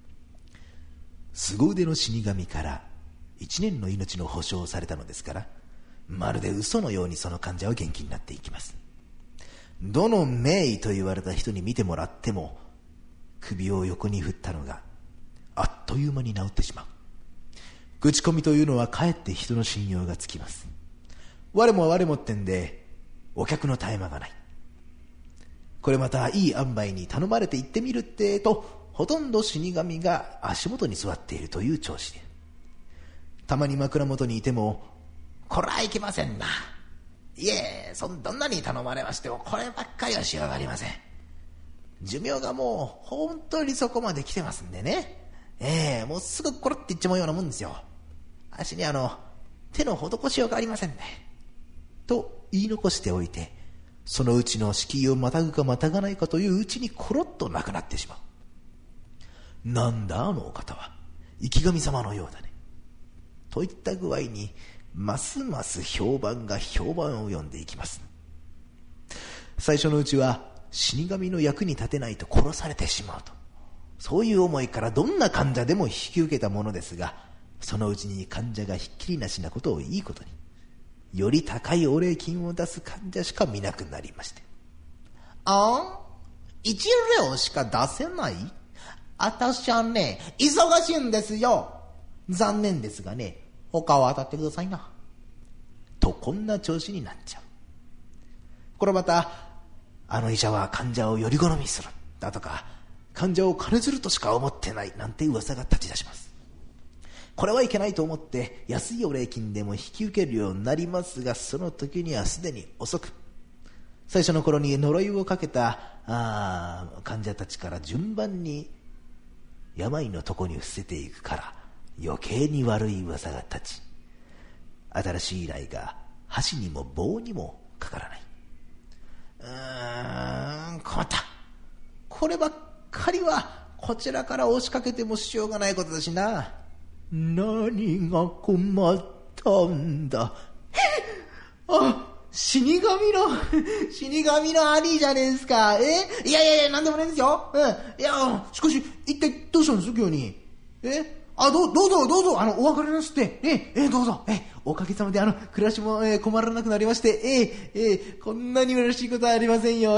凄腕の死神から一年の命の保証をされたのですから、まるで嘘のようにその患者は元気になっていきます。どの名医と言われた人に見てもらっても首を横に振ったのがあっという間に治ってしまう。口コミというのはかえって人の信用がつきます。我も我もってんでお客の絶え間がない。これまたいい塩梅に頼まれて行ってみるってと、ほとんど死神が足元に座っているという調子で、たまに枕元にいてもこれはいけませんな、いえそんどんなに頼まれましてもこればっかりはしようがありません。寿命がもう本当にそこまで来てますんでね、ええもうすぐコロっていっちまうようなもんですよ。足にあの手の施しようがありませんねと言い残しておいて、そのうちの敷居をまたぐかまたがないかといううちにコロッとなくなってしまう。なんだあのお方は生き神様のようだねといった具合に、ますます評判が評判を呼んでいきます。最初のうちは死神の役に立てないと殺されてしまうと、そういう思いからどんな患者でも引き受けたものですが、そのうちに患者がひっきりなしなことをいいことに、より高いお礼金を出す患者しか見なくなりまして、ああ一両しか出せない？あたしはね忙しいんですよ。残念ですがね他を当たってくださいなと、こんな調子になっちゃう。これまたあの医者は患者をより好みするだとか、患者を金づるとしか思ってないなんて噂が立ち出します。これはいけないと思って安いお礼金でも引き受けるようになりますが、その時にはすでに遅く、最初の頃に呪いをかけたあ患者たちから順番に病のとこに伏せていくから余計に悪い噂が立ち、新しい依頼が箸にも棒にもかからない。うーん困った。こればっかりはこちらから押しかけてもしようがないことだしな。何が困ったんだ。あ死神の死神の兄じゃねえですか。えいやいやいやなんでもないですよ。うん、いやしかし一体どうしたんです今日に。えあどどうぞどうぞあのお別れなすってええどうぞえおかげさまであの暮らしも、えー、困らなくなりましてえええこんなに嬉しいことはありませんよ。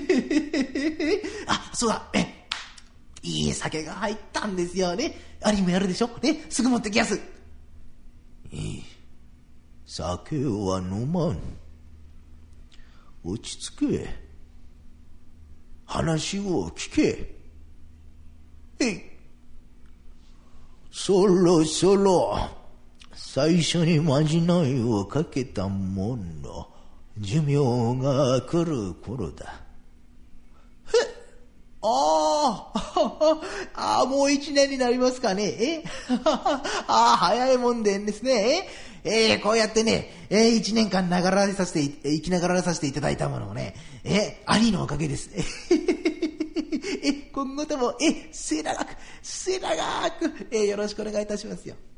あそうだえいい酒が入ったんですよね。兄もやるでしょねすぐ持ってきやす。いい酒は飲まん。落ち着け。話を聞け。えい。そろそろ最初にまじないをかけたもの寿命が来る頃だ。 えああ、あもう一年になりますかね。えああ、早いもんでんですね。ええー、こうやってね、えー、一年間ながらさせて、生きながらさせていただいたものもね、えー、兄のおかげです。え、今後とも、え、末永く、末永く、え、よろしくお願いいたしますよ。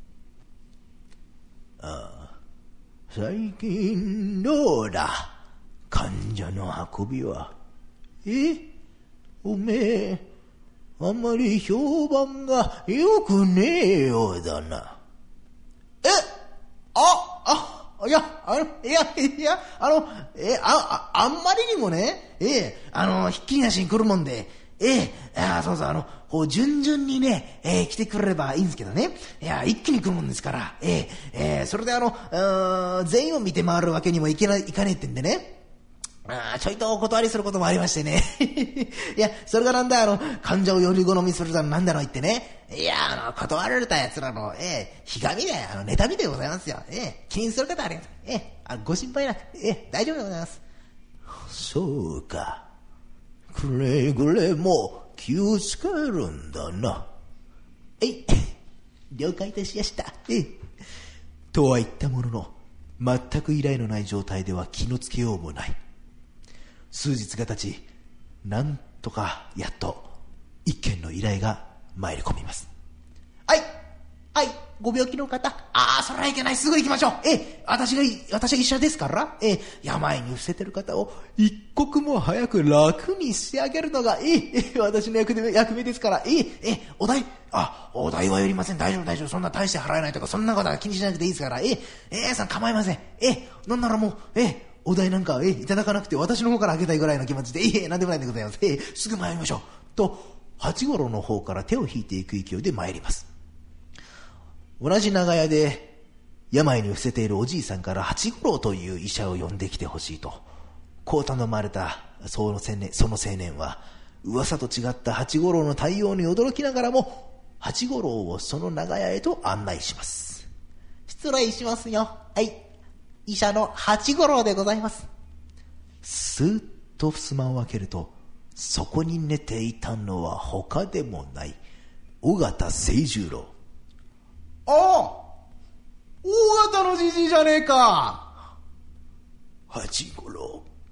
ああ、最近どうだ、患者の運びは。え、おめえ、あんまり評判が良くねえようだな。 え、あ、あ、いや、あの、いや、いや、あの、え、あ、あ、あんまりにもね、え、あの、ひっきりなしに来るもんで、ええ、あそうそう、あの、こう、順々にね、えー、来てくれればいいんですけどね。いや、一気に来るもんですから、ええ、えー、それであの、全員を見て回るわけにもいけない、いかねえってんでね。あちょいとお断りすることもありましてね。いや、それがなんだ、あの、患者をより好みするだのなんだの言ってね。いや、あの、断られた奴らの、ええ、ひがみで、あの、妬みでございますよ。ええ、気にする方ありがとう。ええ、あご心配なく、ええ、大丈夫でございます。 そうか。くれぐれも気をつけるんだな。 えい、了解いたしました。 ええ。とは言ったものの、全く依頼のない状態では気のつけようもない。数日が経ち、なんとかやっと一件の依頼が参り込みます。 はい、はい、ご病気の方、ああ、それはいけない、すぐ行きましょう。ええ、私が、私は医者ですから、ええ、病に伏せてる方を一刻も早く楽にしてあげるのが、ええ、ええ、私の役目、役目ですから、ええ、ええ、お代、あ、お代はいりません、大丈夫、大丈夫、そんな大して払えないとか、そんなことは気にしなくていいですから、ええ、ええ、さん構いません、ええ、なんならもう、ええ、お代なんか、ええ、いただかなくて私の方からあげたいぐらいの気持ちで、ええ、なんでもないでございます。ええ、すぐ参りましょう。と、八五郎の方から手を引いていく勢いで参ります。同じ長屋で病に伏せているおじいさんから八五郎という医者を呼んできてほしいと、こう頼まれたその青年、その青年は、噂と違った八五郎の対応に驚きながらも、八五郎をその長屋へと案内します。失礼しますよ。はい。医者の八五郎でございます。スーッと襖を開けると、そこに寝ていたのは他でもない尾形清十郎。 ああ、大型のじじいじゃねえか。 八五郎、うん、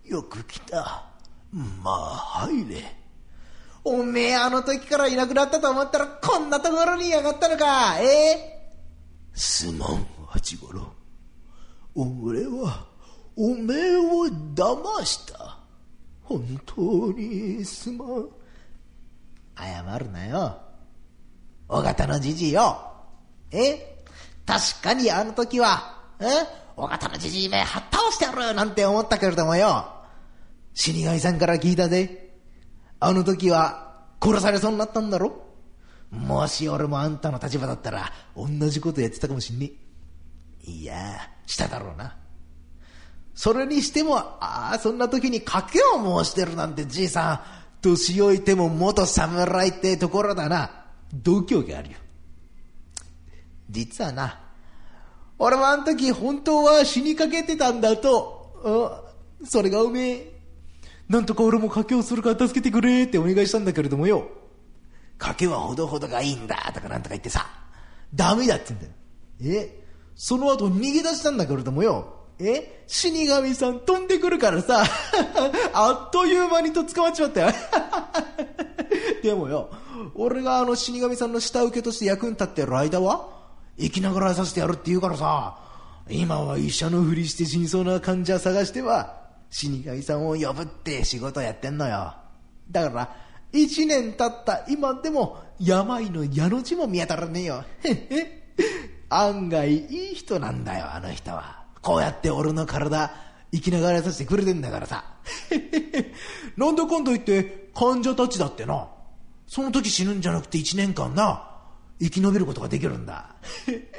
よく来た。まあ入れ。 おめえあの時からいなくなったと思ったらこんなところにいやがったのか。ええ、 すまん八五郎、俺はおめえを騙した。本当にすまん。 謝るなよ、尾形のじじいよ。え、確かにあの時は、え、尾形のじじいめはったをしてやるなんて思ったけれどもよ、死神さんから聞いたぜ。あの時は殺されそうになったんだろ。もし俺もあんたの立場だったら同じことやってたかもしんねえ。いや、しただろうな。それにしても、ああ、そんな時に賭けを申してるなんてじいさん、年老いても元侍ってところだな。度胸があるよ。実はな、俺はあの時本当は死にかけてたんだと。あ、それがおめえ、なんとか俺も賭けをするから助けてくれってお願いしたんだけれどもよ、賭けはほどほどがいいんだとかなんとか言ってさ、ダメだって言うんだよ。え、その後逃げ出したんだけれどもよ、え、死神さん飛んでくるからさあっという間にと捕まっちまったよでもよ、俺があの死神さんの下請けとして役に立ってる間は生きながらさせてやるって言うからさ、今は医者のふりして死にそうな患者探しては死神さんを呼ぶって仕事やってんのよ。だから一年経った今でも病の矢の字も見当たらねえよ案外いい人なんだよ、あの人は。こうやって俺の体生きながらさせてくれてんだからさなんで今度言って患者たちだってな、その時死ぬんじゃなくて一年間な生き延びることができるんだ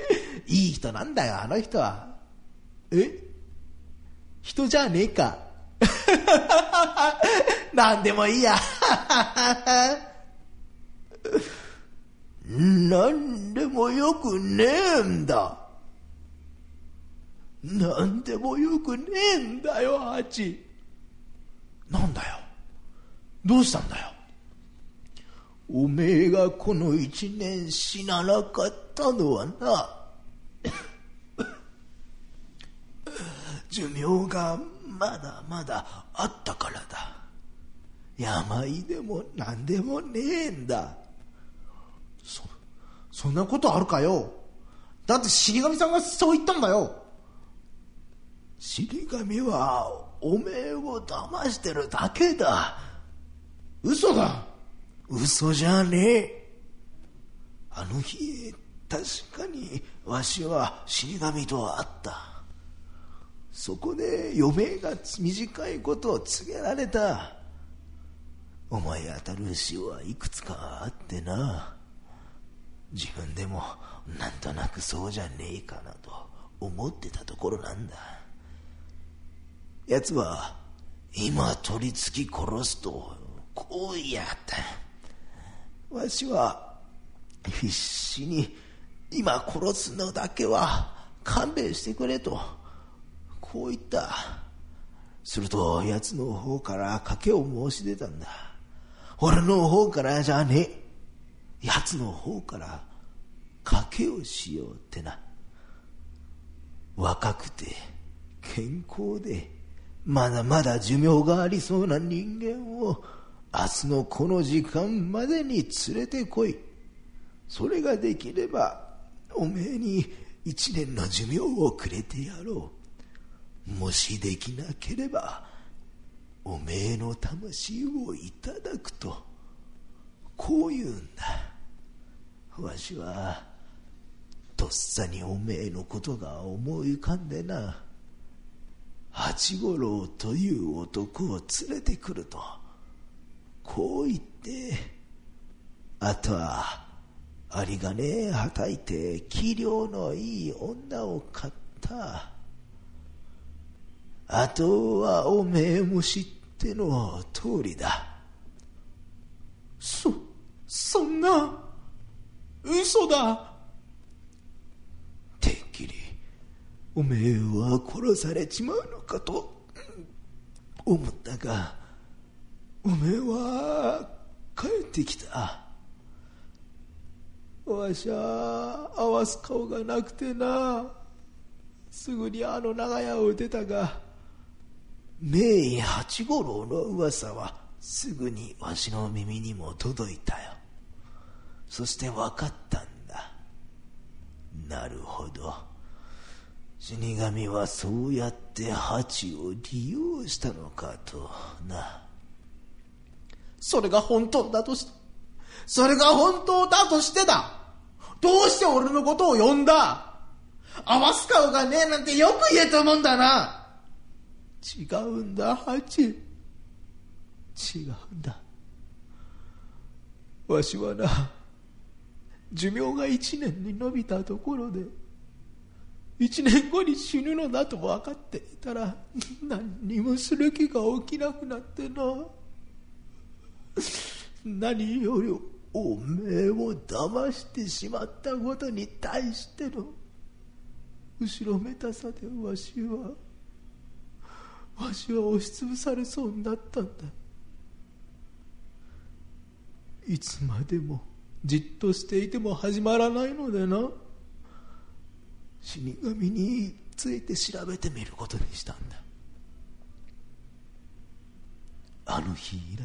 いい人なんだよあの人は。え、人じゃねえか。なんでもいいや。なんでもよくねえんだ。なんでもよくねえんだよハチ。なんだよ、どうしたんだよ。おめえがこの一年死ななかったのはな、寿命がまだまだあったからだ。病でも何でもねえんだ。 そそんなことあるかよ。だって死神さんがそう言ったんだよ。 死神はおめえを騙してるだけだ。 嘘だ。 嘘じゃねえ。あの日確かにわしは死神と会った。そこで余命が短いことを告げられた。思い当たる死はいくつかあってな、自分でもなんとなくそうじゃねえかなと思ってたところなんだ。奴は今取り付き殺すとこう言いやがった。わしは必死に今殺すのだけは勘弁してくれとこう言った。すると奴の方から賭けを申し出たんだ。俺の方からじゃねえ、奴の方から賭けをしようってな。若くて健康でまだまだ寿命がありそうな人間を明日のこの時間までに連れてこい。それができればおめえに一年の寿命をくれてやろう。もしできなければおめえの魂をいただくとこう言うんだ。わしはとっさにおめえのことが思い浮かんでな、八五郎という男を連れてくるとこう言って、あとは有金はたいて器量のいい女を買った。あとはおめえも知っての通りだ。 そ、そんな嘘だ。 てっきりおめえは殺されちまうのかと思ったが、おめえは帰ってきた。わしは合わす顔がなくてな、すぐにあの長屋を出たが、名医八五郎の噂はすぐにわしの耳にも届いたよ。そして分かったんだ。なるほど、死神はそうやって八を利用したのかとな。 それが本当だとしてそれが本当だとしてだ。どうして俺のことを呼んだ。合わす顔がねえなんてよく言えと思うんだな。 違うんだハチ、違うんだ。わしはな、寿命が一年に延びたところで一年後に死ぬのだと分かっていたら何にもする気が起きなくなってな。何よりおめえを騙してしまったことに対しての後ろめたさでわしはわしは押しつぶされそうになったんだ。いつまでもじっとしていても始まらないのでな、死神について調べてみることにしたんだ。あの日以来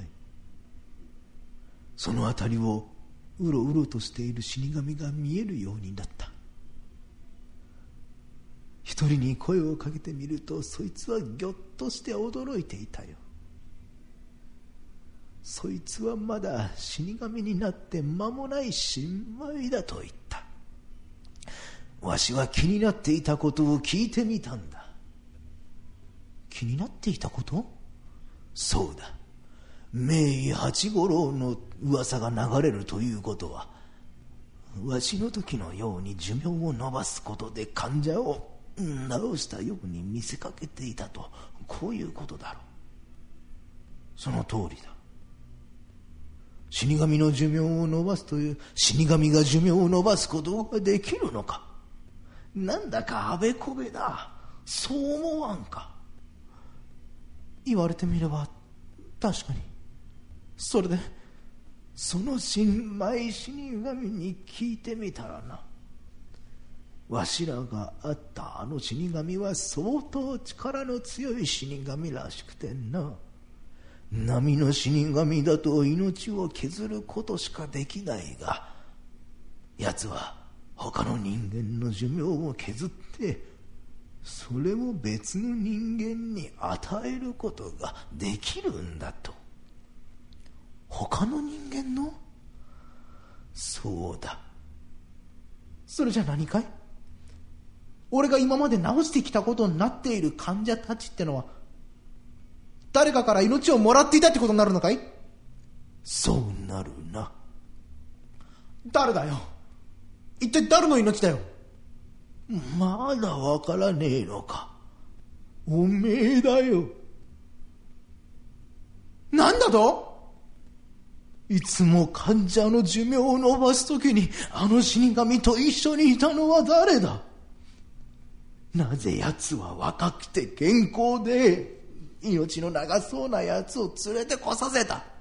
その辺りをうろうろとしている死神が見えるようになった。一人に声をかけてみるとそいつはぎょっとして驚いていたよ。そいつはまだ死神になって間もない新米だと言った。わしは気になっていたことを聞いてみたんだ。気になっていたこと？そうだ、名医八五郎の噂が流れるということはわしの時のように寿命を延ばすことで患者を治したように見せかけていたと、こういうことだろう。その通りだ。死神の寿命を延ばすという、死神が寿命を延ばすことができるのか。なんだかあべこべだ。そう思わんか。言われてみれば確かに。それでその新米死神に聞いてみたらな、わしらが会ったあの死神は相当力の強い死神らしくてな、波の死神だと命を削ることしかできないが、奴は他の人間の寿命を削ってそれを別の人間に与えることができるんだと。他の人間の？そうだ。それじゃ何かい？俺が今まで治してきたことになっている患者たちってのは誰かから命をもらっていたってことになるのかい？そうなるな。誰だよ？一体誰の命だよ？まだわからねえのか。おめえだよ。なんだと？いつも患者の寿命を延ばすときにあの死神と一緒にいたのは誰だ？なぜ奴は若くて健康で命の長そうな奴を連れてこさせた？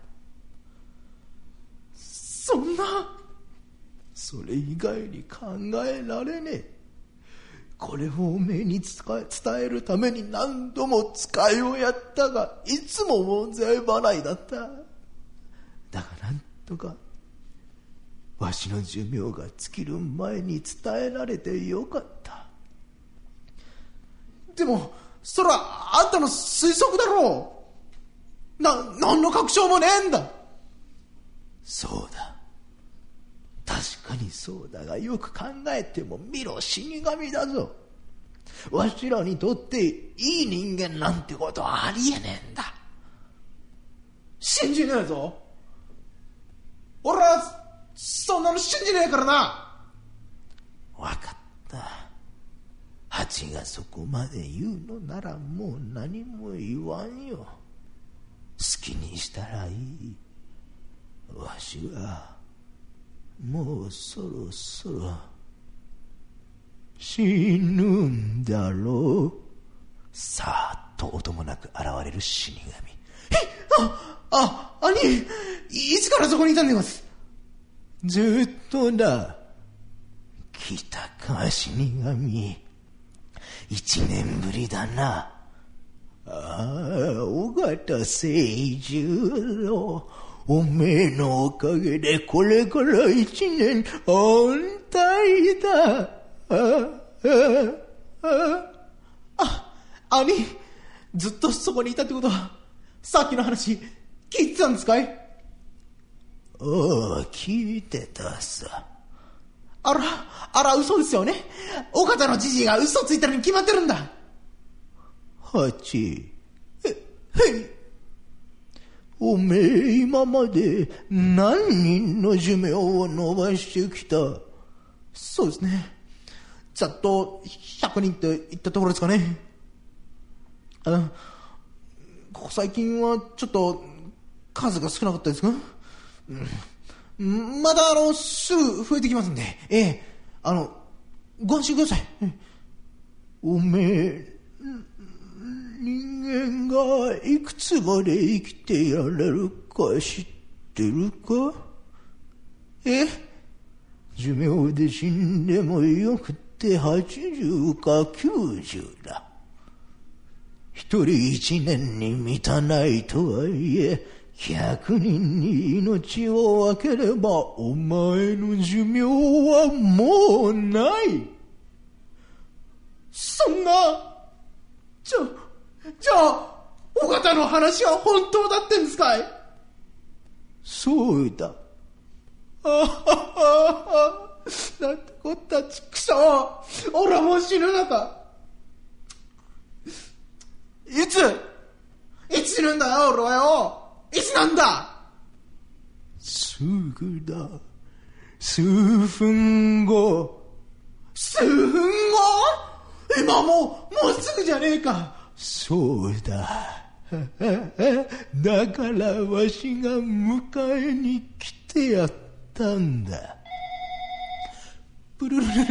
そんな、それ以外に考えられねえ。これをおめえに伝えるために何度も使いをやったが、いつも門前払いだった。だがなんとかわしの寿命が尽きる前に伝えられてよかった。でもそれはあんたの推測だろう。な、何の確証もねえんだ。そうだ、確かにそうだが、よく考えても見ろ、死神だぞ。わしらにとっていい人間なんてことはありえねえんだ。信じねえぞ。俺はそんなの信じねえからな。分かった。ハチがそこまで言うのならもう何も言わんよ。好きにしたらいい。わしはもうそろそろ死ぬんだろう。さあっと音もなく現れる死神。えっ、あ、あ、兄、いつからそこにいたんでます？ずっとだ。来たか、死神。一年ぶりだな。ああ、尾形清十郎。おめえのおかげでこれから一年安泰だ。ああ、ああ、あ、兄、ずっとそこにいたってことは、さっきの話、聞いてたんですかい？ああ、聞いてたさ。あら、あら、嘘ですよね。尾形のじじいが嘘ついたのに決まってるんだ。ハチ、え、へい。おめえ今まで何人の寿命を伸ばしてきた？そうですね、ざっとひゃくにんって言ったところですかね。あの、ここ最近はちょっと数が少なかったですか？うん、まだあのすぐ増えてきますんで、ええ、あのご安心ください。おめえ人間がいくつまで生きてやれるか知ってるか？え？寿命で死んでもよくってはちじゅうかきゅうじゅうだ。一人一年に満たないとはいえ、百人に命を分ければお前の寿命はもうない。そんな、じゃじゃあ尾形の話は本当だってんですかい？そうだ。あはは、なんてこったちくしょう。俺はもう死ぬのか。いついつ死ぬんだよ俺はよ。いつなんだ。すぐだ。 数分後。 数分後？今もう、もうすぐじゃねえか。 そうだ。だからわしが迎えに来てやったんだ。プルルルルル。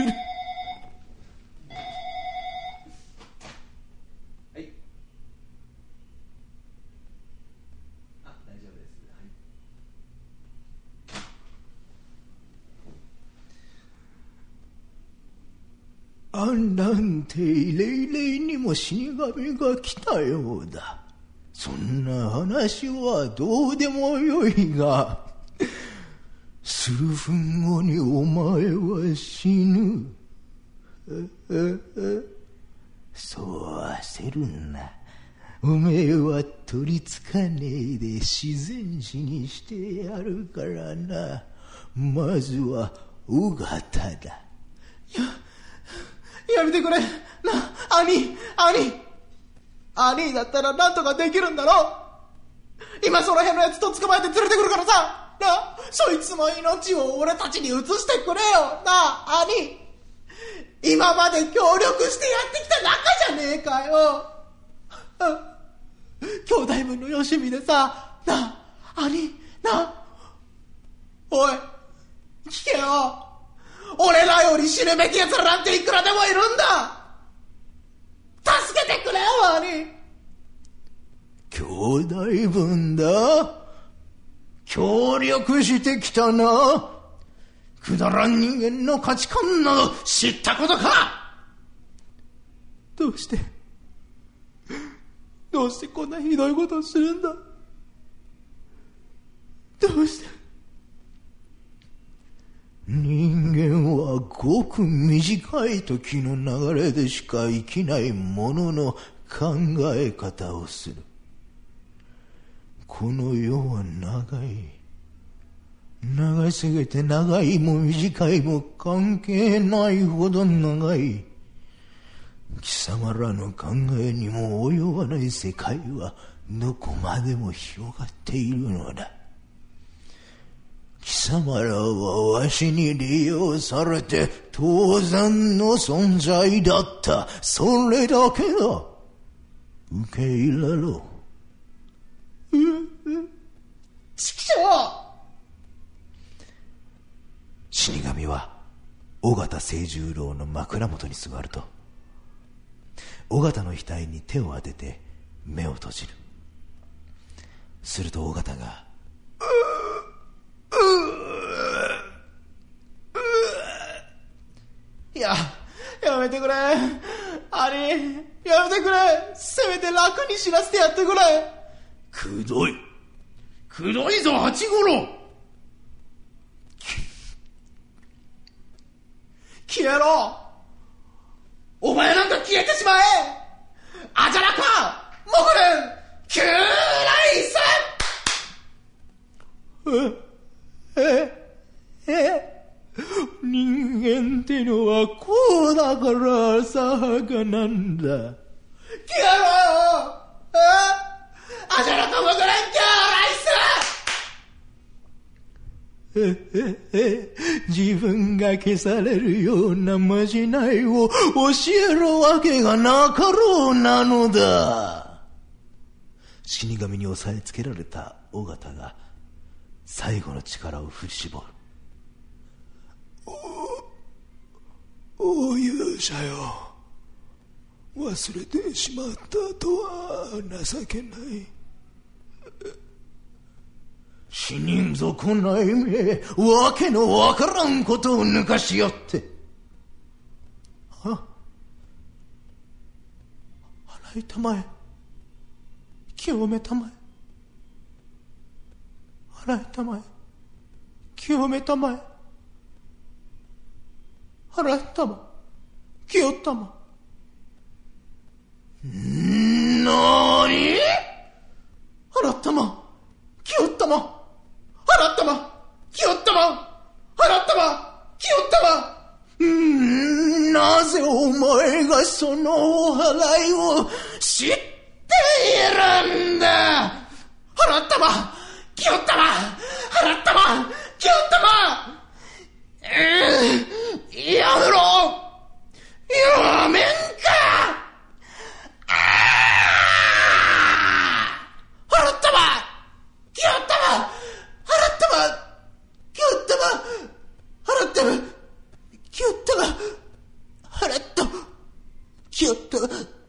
あんなんてイレイレイにも死神が来たようだ。そんな話はどうでもよいが、数分後にお前は死ぬ。そう焦るな。おめえは取りつかねえで自然死にしてやるからな。まずは尾形だ。 ややめてくれ。な、兄、兄。兄だったらなんとかできるんだろ。今その辺のやつと捕まえて連れてくるからさ。な、そいつの命を俺たちに移してくれよ。な、兄。今まで協力してやってきた仲じゃねえかよ。兄弟分のよしみでさ。な、兄、な。おい、聞けよ。俺らより死ぬべき奴らなんていくらでもいるんだ。助けてくれよ、兄。 兄弟分だ。協力してきたな。くだらん人間の価値観など知ったことか。 どうしてどうしてこんなひどいことをするんだ。どうして。 人間はごく短い時の流れでしか生きないものの考え方をする。この世は長い。長すぎて長いも短いも関係ないほど長い。貴様らの考えにも及ばない世界はどこまでも広がっているのだ。貴様らはわしに利用されて当然の存在だった。それだけだ。受け入れろ。 うん、うん。ちくしょう。 死神は尾形清十郎の枕元に座ると、尾形の額に手を当てて目を閉じる。すると尾形が、 いや、やめてくれ。兄、やめてくれ。せめて楽に死なせてやってくれ。 くどい。くどいぞ、八五郎。 消えろ。お前なんか消えてしまえ。あじゃらか、モグルン、キューライス。 え、え、え、人間ってのはこうだからさはかなんだ。 消えろよ。え、あじゃらか、モグルン、キューライス。え、え、え、自分が消されるようなまじないを教えるわけがなかろうなのだ。死神に押さえつけられた尾形が最後の力を振り絞る。お、お勇者よ。忘れてしまったとは情けない。死人族ないめ、わけのわからんことを抜かしよって。 あ、洗いたまえ、清めたまえ、洗いたまえ、清めたまえ、洗いたま、清ったま。 んなーに？ 洗ったま、清ったま、洗ったま、清ったま、洗ったま、清ったま。 うーん、なぜお前がそのお祓いを知っているんだ。 洗ったま、清ったま、洗ったま、清ったま。 やめろやめんかあー払ったまきよったま払ったまきよったま払ったまきよったま払ったきよったま